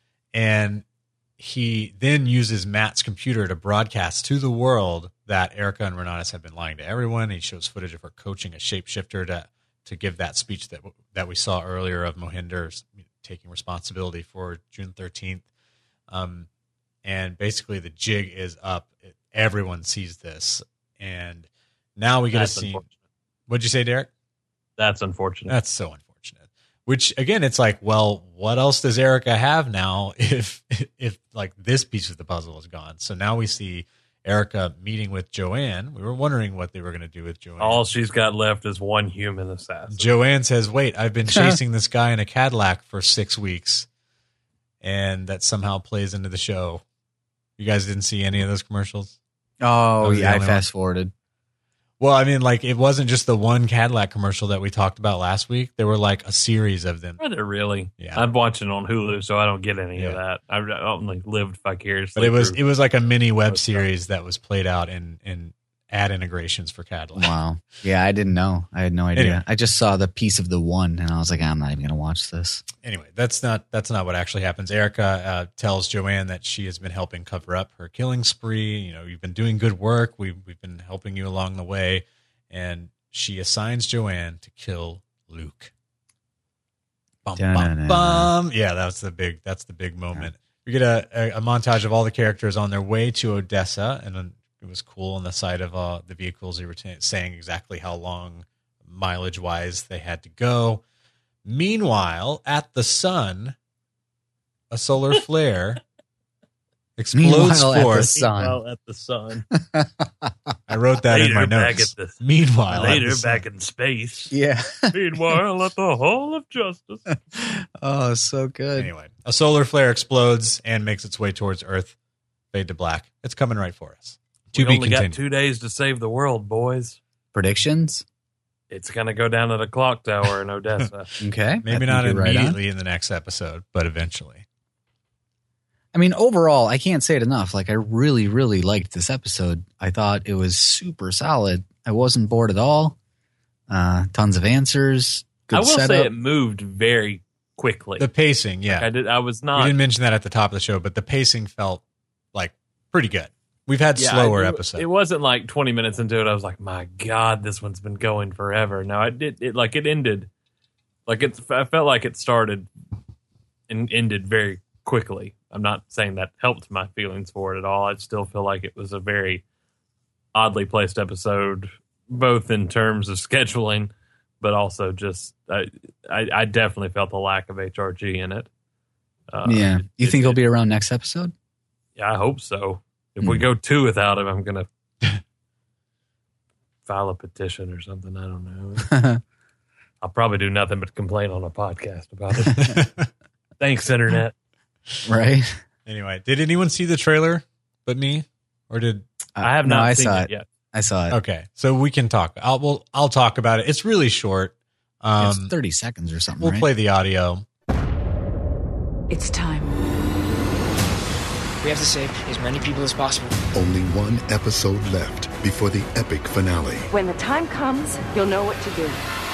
And he then uses Matt's computer to broadcast to the world that Erica and Renatus have been lying to everyone. He shows footage of her coaching a shapeshifter to to give that speech that that we saw earlier of Mohinder taking responsibility for June thirteenth. Um, and basically the jig is up. Everyone sees this. And now we get That's to see. unfortunate. What'd you say, Derek? That's unfortunate. That's so unfortunate. Which again, it's like, well, what else does Erica have now if if like this piece of the puzzle is gone? So now we see Erica meeting with Joanne. We were wondering what they were going to do with Joanne. All she's got left is one human assassin. Joanne says, "Wait, I've been chasing this guy in a Cadillac for six weeks," and that somehow plays into the show. You guys didn't see any of those commercials? Oh, That was the yeah, I only fast forwarded. Well, I mean, like it wasn't just the one Cadillac commercial that we talked about last week. There were like a series of them. Are there really? Yeah. I'm watching on Hulu, so I don't get any of Yeah. that. I've only lived vicariously. But it was through- it was like a mini web Most series that was played out in in ad integrations for Cadillac. Wow. Yeah, I didn't know. I had no idea. Anyway. I just saw the piece of the one, and I was like, I'm not even going to watch this. Anyway, that's not that's not what actually happens. Erica uh, tells Joanne that she has been helping cover up her killing spree. You know, you've been doing good work. We've we've been helping you along the way, and she assigns Joanne to kill Luke. Bum, bum, Da-na-na-na. bum. Yeah, that's the big that's the big moment. We get a, a, a montage of all the characters on their way to Odessa, and then it was cool on the side of uh, the vehicles. They were t- saying exactly how long mileage wise they had to go. Meanwhile, at the sun, a solar flare explodes Meanwhile, at the forth. sun. Meanwhile, at the sun. I wrote that in Later my back notes. at the- Meanwhile, at Later, the sun. back in space. Yeah. Meanwhile, at the Hall of Justice. Oh, so good. Anyway, a solar flare explodes and makes its way towards Earth. Fade to black. It's coming right for us. To We be only continued. got two days to save the world, boys. Predictions? It's going to go down to the clock tower in Odessa. Okay. I Maybe think not you're right on. immediately in the next episode, but eventually. I mean, overall, I can't say it enough. Like, I really, really liked this episode. I thought it was super solid. I wasn't bored at all. Uh, tons of answers. Good I will setup. say it moved very quickly. The pacing, yeah. I did. I was we not. didn't mention that at the top of the show, but the pacing felt like pretty good. We've had Yeah, slower it, episodes. It wasn't like twenty minutes into it. I was like, my God, this one's been going forever. No, it did. It like it ended. Like it's. I felt like it started and ended very quickly. I'm not saying that helped my feelings for it at all. I still feel like it was a very oddly placed episode, both in terms of scheduling, but also just I. I, I definitely felt the lack of H R G in it. Uh, yeah, it, you it, think it, he'll be around next episode? Yeah, I hope so. If Hmm. we go two without him, I'm gonna file a petition or something. I don't know. I'll probably do nothing but complain on a podcast about it. Thanks, Internet. Right? Anyway, did anyone see the trailer but me? Or did I have no, not I seen saw it it yet. I saw it. Okay, so we can talk. I'll well, I'll talk about it. It's really short. Um, it's thirty seconds or something. we'll right? play the audio. It's time. We have to save as many people as possible. Only one episode left before the epic finale. When the time comes, you'll know what to do.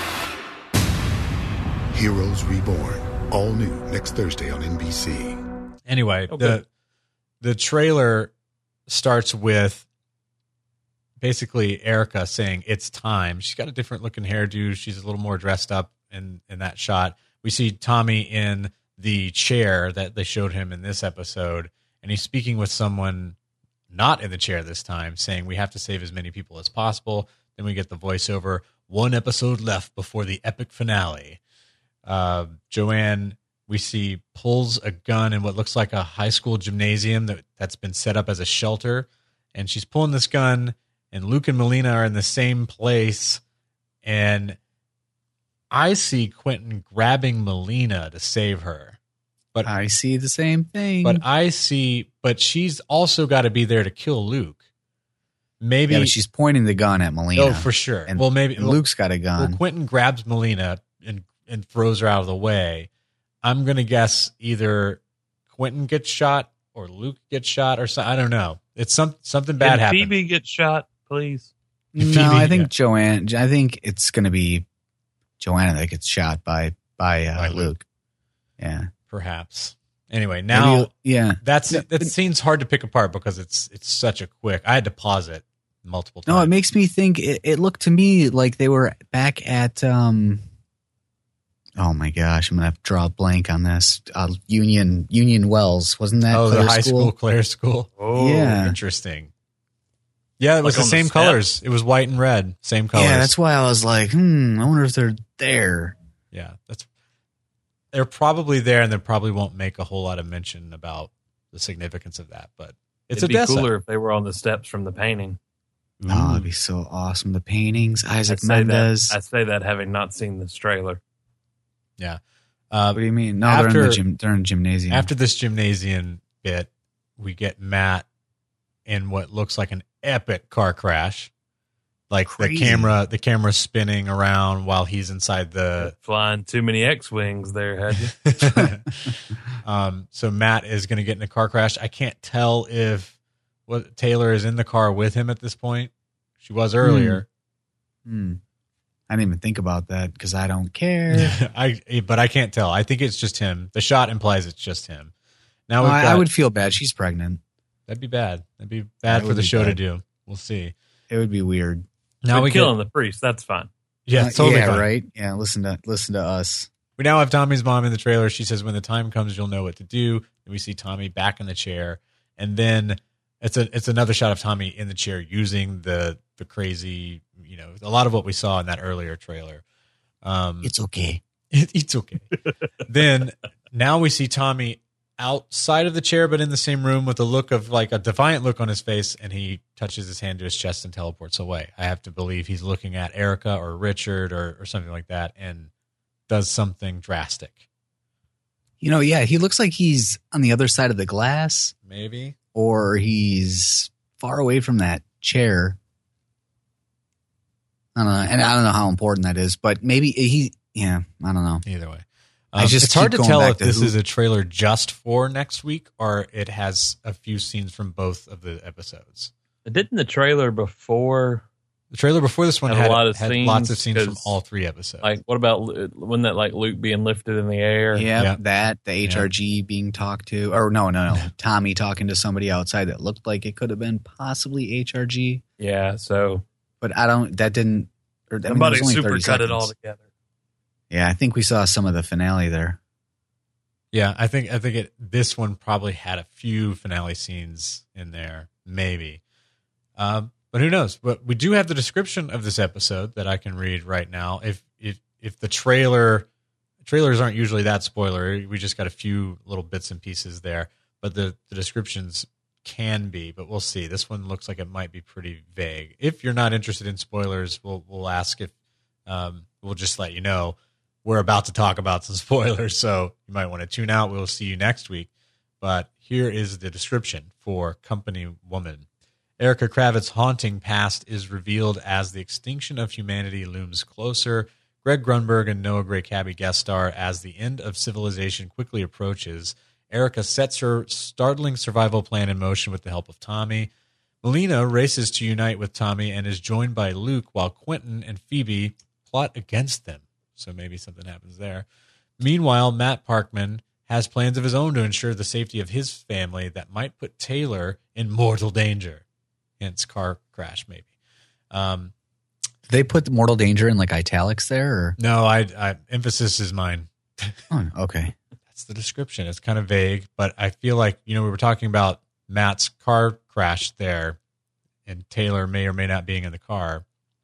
Heroes Reborn. All new next Thursday on N B C. Anyway, Okay. the the trailer starts with basically Erica saying it's time. She's got a different looking hairdo. She's a little more dressed up in in that shot. We see Tommy in the chair that they showed him in this episode, and he's speaking with someone not in the chair this time, saying we have to save as many people as possible. Then we get the voiceover, one episode left before the epic finale. Uh, Joanne, we see, pulls a gun in what looks like a high school gymnasium that, that's been set up as a shelter. And she's pulling this gun, and Luke and Melina are in the same place. And I see Quentin grabbing Melina to save her. But I see the same thing. but I see, but she's also got to be there to kill Luke. Maybe yeah, but she's pointing the gun at Melina. oh, for sure. And, well, maybe and Luke's got a gun. Well, Quentin grabs Melina and and throws her out of the way. I'm gonna guess either Quentin gets shot or Luke gets shot or so. I don't know. It's some something bad Can happens. Phoebe get shot, please? no, Phoebe, I think yeah. Joanne. I think it's going to be Joanna that gets shot by by, uh, By Luke. Luke. Yeah. Perhaps. Anyway, now Maybe- yeah. that's No, that scene's hard to pick apart because it's it's such a quick. I had to pause it multiple times. No, it makes me think. It, it looked to me like they were back at. um Oh my gosh, I'm gonna have to draw a blank on this. Uh, Union Union Wells, wasn't that? oh, the Claire high school, school? Claire school. Oh, Yeah. Interesting. Yeah, it was Like the on the same step? colors. It was white and red, same colors. Yeah, that's why I was like, hmm. I wonder if they're there. Yeah, that's they're probably there, and they probably won't make a whole lot of mention about the significance of that. But it's It'd be Odessa. cooler if they were on the steps from the painting. Oh, it'd be so awesome. The paintings, I Isaac say Mendez. that. I say that having not seen this trailer. Yeah. Uh, What do you mean? No, they're in after- the gym. They're in gymnasium. after this gymnasium bit, we get Matt in what looks like an epic car crash. Like Crazy. the camera, the camera's spinning around while he's inside the. Flying too many X-wings there, had you? um, so Matt is going to get in a car crash. I can't tell if what Taylor is in the car with him at this point. She was earlier. Hmm. I didn't even think about that because I don't care. I but I can't tell. I think it's just him. The shot implies it's just him. Now Well, we've I, got, I would feel bad. She's pregnant. that'd be bad. That'd be bad That for would the be show to bad. do. We'll see. It would be weird. Now But we killing get, the priest, that's fine. yeah, Uh, totally yeah, fine. right. Yeah, listen to listen to us. We now have Tommy's mom in the trailer. She says, "When the time comes, you'll know what to do." And we see Tommy back in the chair, and then it's a it's another shot of Tommy in the chair using the the crazy, you know, a lot of what we saw in that earlier trailer. Um, It's okay. It, it's okay. Then now we see Tommy outside of the chair, but in the same room with a look of like a defiant look on his face, and he touches his hand to his chest and teleports away. I have to believe he's looking at Erica or Richard or, or something like that and does something drastic. You know, yeah, he looks like he's on the other side of the glass, Maybe. or he's far away from that chair. I don't know, and I don't know how important that is, but maybe he. Yeah, I don't know. Either way. I Um, just it's hard keep to going tell back if to this who- is a trailer just for next week or it has a few scenes from both of the episodes. Didn't the trailer before The trailer before this one Had a had, lot of had scenes, lots of scenes from 'cause, all three episodes. Like, what about Lu- when that like Luke being lifted in the air? Yeah, Yeah. that the H R G being talked to, or no, no, no, Tommy talking to somebody outside that looked like it could have been possibly H R G, Yeah. So but I don't. That didn't. Or, I mean, it somebody was only super thirty cut it seconds. all together. Yeah, I think we saw some of the finale there. Yeah, I think I think it. This one probably had a few finale scenes in there, maybe. Um, but who knows? But we do have the description of this episode that I can read right now. If if if the trailer trailers aren't usually that spoiler, we just got a few little bits and pieces there. But the the descriptions can be. But we'll see. This one looks like it might be pretty vague. If you're not interested in spoilers, we'll we'll ask if um, we'll just let you know. We're about to talk about some spoilers, so you might want to tune out. We'll see you next week. But here is the description for Company Woman. Erica Kravitz's haunting past is revealed as the extinction of humanity looms closer. Greg Grunberg and Noah Gray Cabby guest star as the end of civilization quickly approaches. Erica sets her startling survival plan in motion with the help of Tommy. Melina races to unite with Tommy and is joined by Luke while Quentin and Phoebe plot against them. So maybe something happens there. Meanwhile, Matt Parkman has plans of his own to ensure the safety of his family that might put Taylor in mortal danger. Hence, car crash, maybe. Um, Did they put the mortal danger in like italics there? Or? no, I, I emphasis is mine. Oh, okay. That's the description. It's kind of vague, but I feel like, you know, we were talking about Matt's car crash there and Taylor may or may not being in the car.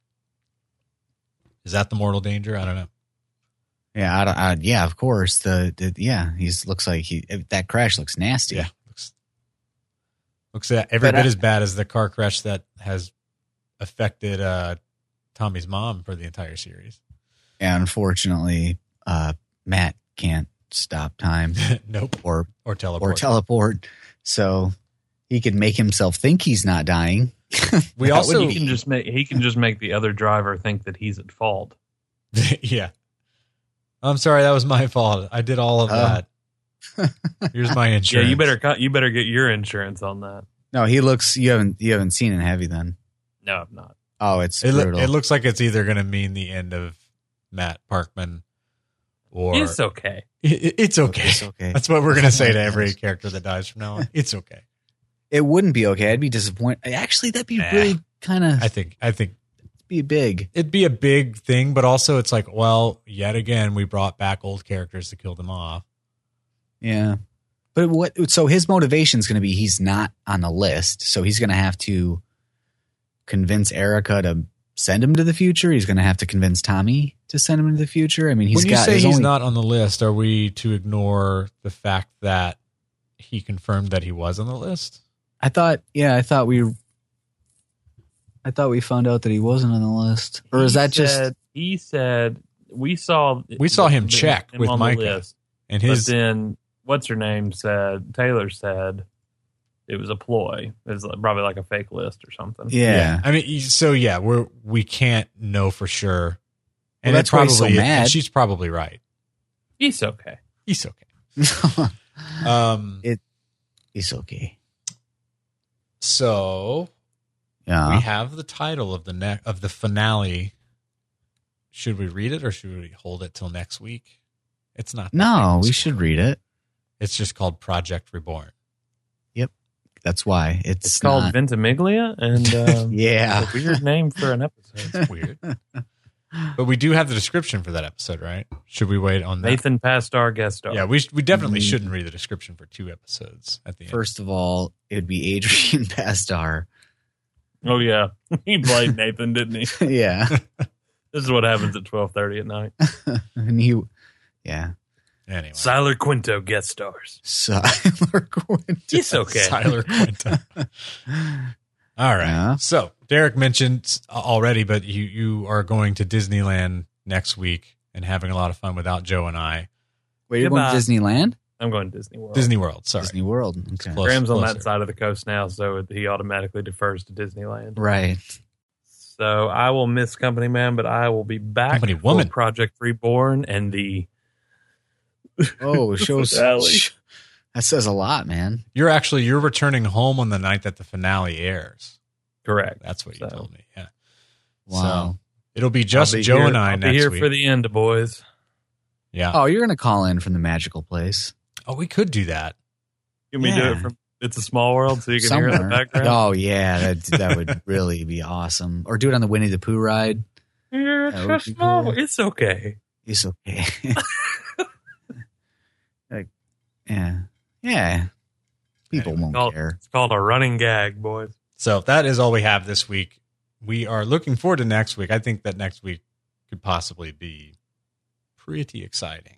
Is that the mortal danger? I don't know. Yeah, I don't, I, yeah, of course. The, the yeah, he's looks like he that crash looks nasty. Yeah. Looks, looks at every But bit I- as bad as the car crash that has affected uh, Tommy's mom for the entire series. And unfortunately, uh, Matt can't stop time Nope. or Or teleport. or teleport, so he could make himself think he's not dying. we That also, would He can just make he can just make the other driver think that he's at fault. yeah. I'm sorry, that was my fault. I did all of Oh. that. Here's my Yeah, insurance. you better cut. You better get your insurance on that. No, he looks. You haven't you haven't seen it heavy then. No, I'm not. Oh, it's It, loo- brutal. it looks like it's either going to mean the end of Matt Parkman or It's okay. It- it's okay. It's okay. That's what we're going to say to every character that dies from now on. It's okay. It wouldn't be okay. I'd be disappointed. Actually, that'd be Nah. really kind of I think I think be big. it'd be a big thing, but also it's like, well, yet again, we brought back old characters to kill them off. Yeah. But what? So his motivation is going to be he's not on the list, so he's going to have to convince Erica to send him to the future. He's going to have to convince Tommy to send him to the future. I mean, he's when you got say his he's only- not on the list, are we to ignore the fact that he confirmed that he was on the list? I thought, yeah, I thought we, I thought we found out that he wasn't on the list, or is He that just? said- he said we saw We saw him the- check him with on the Micah. list, And but his then what's her name said Taylor said it was a ploy. It was like- probably like a fake list or something. Yeah. I mean, so yeah, we're we can't know for sure, and Well, that's it why probably he's so and mad. she's probably right. He's okay. He's okay. Um, It- It's okay. so Yeah. we have the title of the ne- of the finale. Should we read it or should we hold it till next week? It's not. that No, big of a we spoiler. should read it. It's just called Project Reborn. That's why it's, It's called not- Ventimiglia, and um, Yeah. it's a weird name for an episode. It's weird, but we do have the description for that episode, right? Should we wait on that? Nathan Pastar guest star. Yeah, we sh- we definitely Mm. shouldn't read the description for two episodes at the end. First of all, it would be Adrian Pastar. Oh yeah, he played Nathan, didn't he? Yeah. This is what happens at twelve thirty at night. And he, yeah. Anyway, Siler Quinto guest stars. Siler Quinton. It's okay. Tyler Quinton. All right. Yeah. So Derek mentioned already, but you you are going to Disneyland next week and having a lot of fun without Joe and I. Wait, you're going Goodbye. to Disneyland? I'm going to Disney World. Disney World. Sorry. Disney World. Okay. Close. Graham's on closer. that side of the coast now, so he automatically defers to Disneyland. Right. So I will miss Company Man, but I will be back Company for Woman. Project Reborn and the Oh, shows. Finale. That says a lot, man. You're actually you're returning home on the night that the finale airs. correct. That's what you So. told me. Yeah. Wow. So it'll be just I'll be Joe here, and I I'll next be here week. for the end, boys. yeah. Oh, you're gonna call in from the magical place Oh, we could do that. Can we do Yeah. it from It's a Small World so you can hear it in the somewhere. background? Oh yeah, that that would really be awesome. Or do it on the Winnie the Pooh ride. You're That so would be small. cool. It's okay. It's okay. Like, yeah, yeah. People Anyway, won't Called- care. It's called a running gag, boys. So that is all we have this week. We are looking forward to next week. I think that next week could possibly be pretty exciting.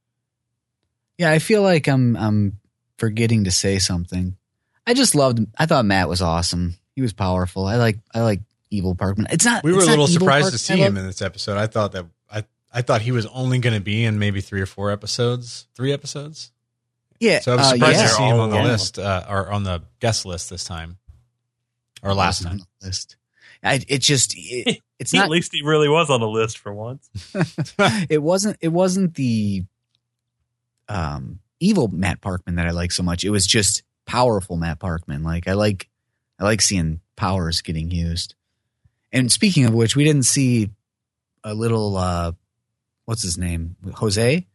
Yeah, I feel like I'm I'm forgetting to say something. I just loved. I thought Matt was awesome. He was powerful. I like I like Evil Parkman. It's not. We were it's a not little Evil surprised Park- to see I him love- in this episode. I thought that I I thought he was only going to be in maybe three or four episodes, three episodes. Yeah, So I was uh, surprised yeah. to see him on the Yeah. list uh, or on the guest list this time, or last Wasn't on time. the list. I, it just it, it's At not. least he really was on the list for once. It wasn't. It wasn't the um, evil Matt Parkman that I like so much. It was just powerful Matt Parkman. Like I like, I like seeing powers getting used. And speaking of which, we didn't see a little. Uh, what's his name? Jose.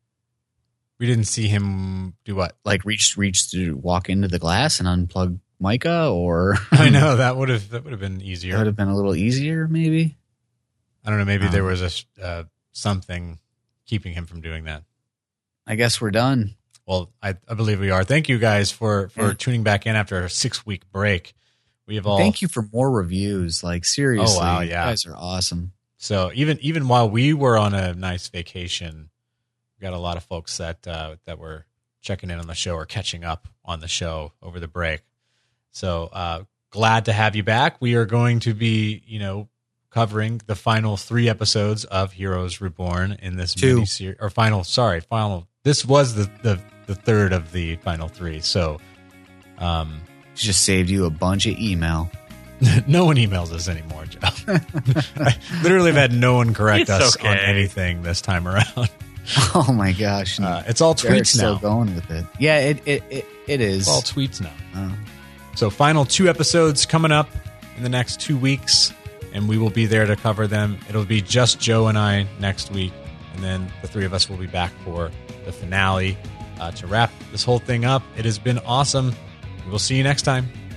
We didn't see him do what? Like reach reach to walk into the glass and unplug Micah, or I know that would have that would have been that easier. would have been a little easier, maybe. I don't know. Maybe Um, there was a uh, something keeping him from doing that. I guess we're done. Well, I, I believe we are. Thank you guys for for Yeah. tuning back in after a six week break. We have all Thank you for more reviews. Like seriously, Oh, wow, you yeah. guys are awesome. So even even while we were on a nice vacation, we got a lot of folks that uh, that were checking in on the show or catching up on the show over the break. So uh, glad to have you back. We are going to be, you know, covering the final three episodes of Heroes Reborn in this Two. mini series, or final. Sorry, final. This was the, the the third of the final three. So, um, Just saved you a bunch of email. no one emails us anymore, Joe. I literally have had no one correct It's us okay. on anything this time around. Oh my gosh! Uh, it's all Jared's tweets still now. going with it. Yeah, it it it, it is. It's all tweets now. Oh. So final two episodes coming up in the next two weeks, and we will be there to cover them. It'll be just Joe and I next week, and then the three of us will be back for the finale uh, to wrap this whole thing up. It has been awesome. We will see you next time.